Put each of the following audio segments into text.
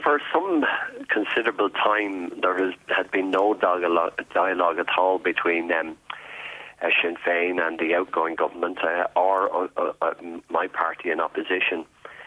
For some considerable time, there had been no dialogue at all between Sinn Féin and the outgoing government or my party in opposition.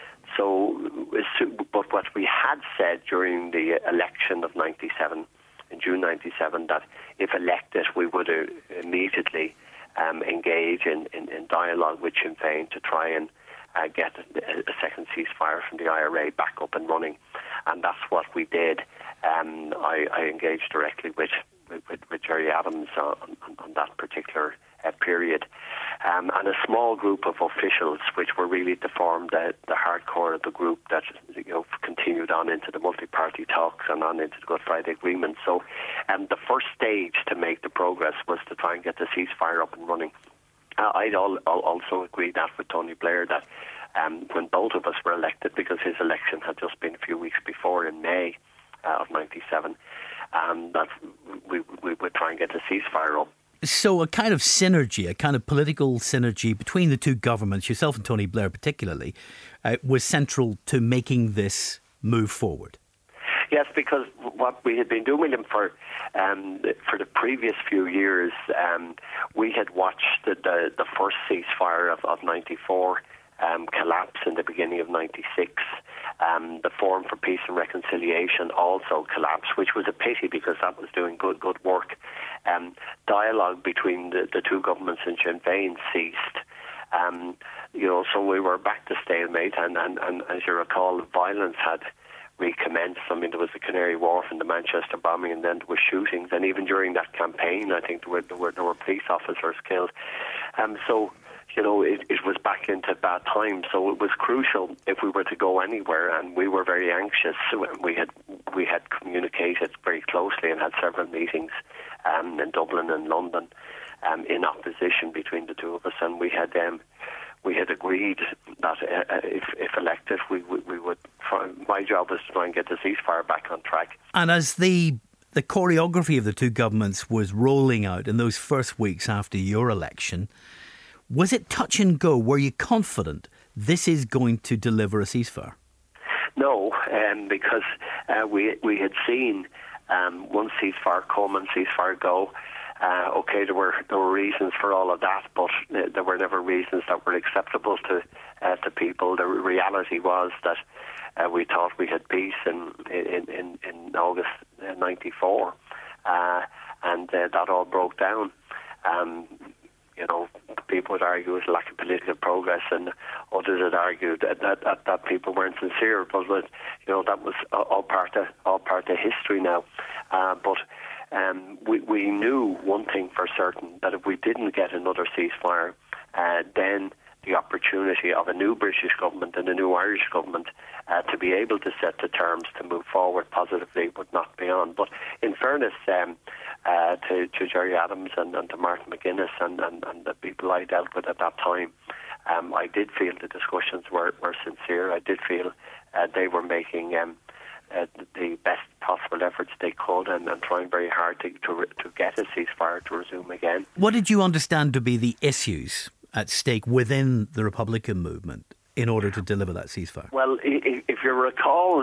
But what we had said during the election of 97, in June 97, that if elected, we would immediately engage in dialogue with Sinn Féin to try and get a second ceasefire from the IRA back up and running. And that's what we did. I engaged directly with Gerry Adams on that particular period. And a small group of officials, which were really to form the hardcore of the group that continued on into the multi-party talks and on into the Good Friday Agreement. So the first stage to make the progress was to try and get the ceasefire up and running. I'd also agreed that with Tony Blair that when both of us were elected, because his election had just been a few weeks before in May of 97, that we would try and get the ceasefire up. So a kind of synergy, a kind of political synergy between the two governments, yourself and Tony Blair particularly, was central to making this move forward. Yes, because what we had been doing with him for the previous few years, we had watched the first ceasefire of 94 collapse in the beginning of 96. The Forum for Peace and Reconciliation also collapsed, which was a pity because that was doing good work. Dialogue between the two governments in Sinn Féin ceased. So we were back to stalemate, and as you recall, violence had recommenced. I mean, there was the Canary Wharf and the Manchester bombing, and then there were shootings. And even during that campaign, I think there were police officers killed. It was back into bad times. So it was crucial if we were to go anywhere, and we were very anxious. We had communicated very closely and had several meetings in Dublin and London in opposition between the two of us, and we had agreed that if elected, we would try. My job was to try and get the ceasefire back on track. And as the choreography of the two governments was rolling out in those first weeks after your election, was it touch and go? Were you confident this is going to deliver a ceasefire? No, because we had seen one ceasefire come and ceasefire go. There were reasons for all of that, but there were never reasons that were acceptable to people. The reality was that we thought we had peace in August '94, and that all broke down. People would argue it was lack of political progress, and others had argued that people weren't sincere. But that was all part of history now. But we knew one thing for certain, that if we didn't get another ceasefire, then the opportunity of a new British government and a new Irish government to be able to set the terms to move forward positively would not be on. But in fairness to Gerry Adams and to Martin McGuinness and the people I dealt with at that time, I did feel the discussions were sincere. I did feel they were making the best possible efforts they could and trying very hard to get a ceasefire to resume again. What did you understand to be the issues at stake within the Republican movement in order to deliver that ceasefire? Well, if you recall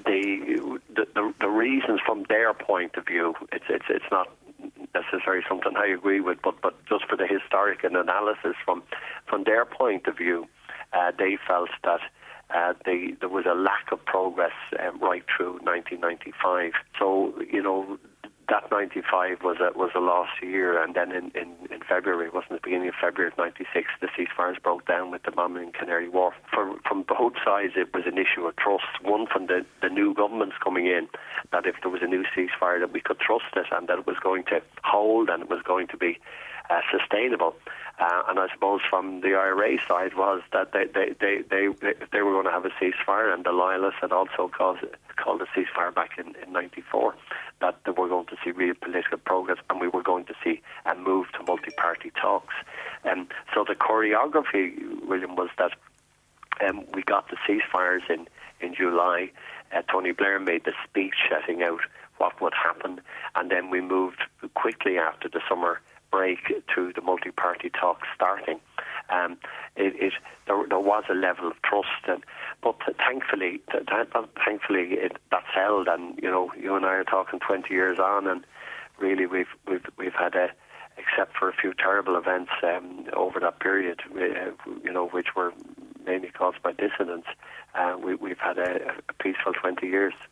the reasons from their point of view, it's not necessarily something I agree with, but just for the historic analysis from their point of view, they felt that there was a lack of progress right through 1995. So that 95 was a lost year, and then in February, it wasn't the beginning of February of 96, the ceasefires broke down with the bombing in Canary Wharf. From both sides, it was an issue of trust. One from the new governments coming in, that if there was a new ceasefire, that we could trust it and that it was going to hold and it was going to be sustainable. And I suppose from the IRA side was that they were going to have a ceasefire, and the loyalists had also called a ceasefire back in 94, that they were going to see real political progress and we were going to see a move to multi-party talks. So the choreography, William, was that we got the ceasefires in July. Tony Blair made the speech setting out what would happen, and then we moved quickly after the summer break to the multi-party talks starting. there was a level of trust, but thankfully that's held. And you and I are talking 20 years on, and really we've had except for a few terrible events over that period, which were mainly caused by dissidents, we've had a peaceful 20 years.